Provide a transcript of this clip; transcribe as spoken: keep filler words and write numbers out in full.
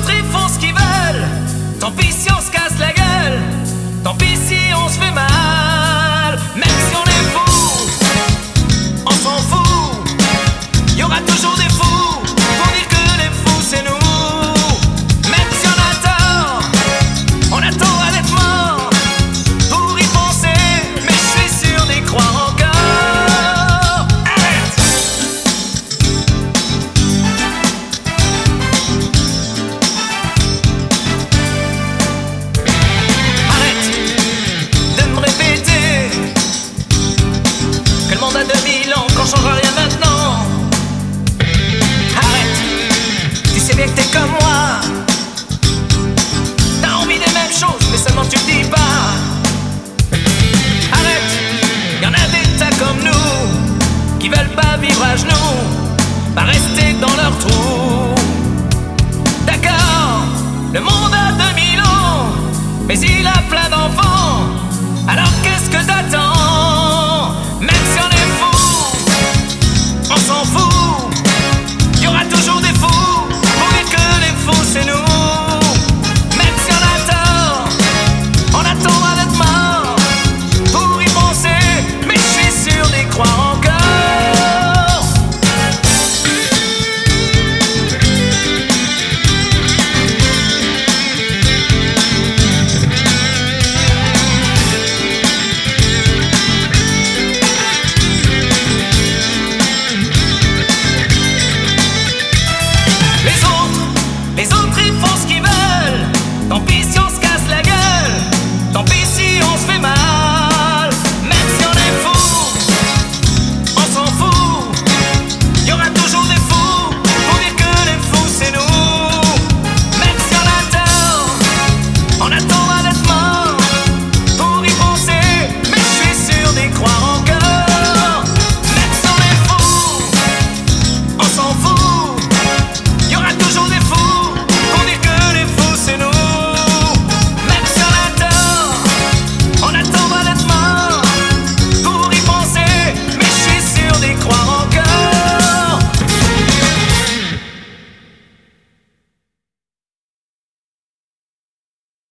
autres ils font ce qu'ils veulent. Tant pis si on se casse la gueule, tant pis si on se fait mal. Même si on est fou, on s'en fout. Y aura toujours des fous pour dire que les fous c'est nous. Même si on a tort, on a tort à l'être mort pour y penser, mais je suis sûr d'y croire encore. À deux mille ans, qu'on changera rien maintenant. Arrête, tu sais bien que t'es comme moi. T'as envie des mêmes choses, mais seulement tu le dis pas. Arrête, y'en a des tas comme nous qui veulent pas vivre à genoux, pas rester dans leur trou. D'accord, le monde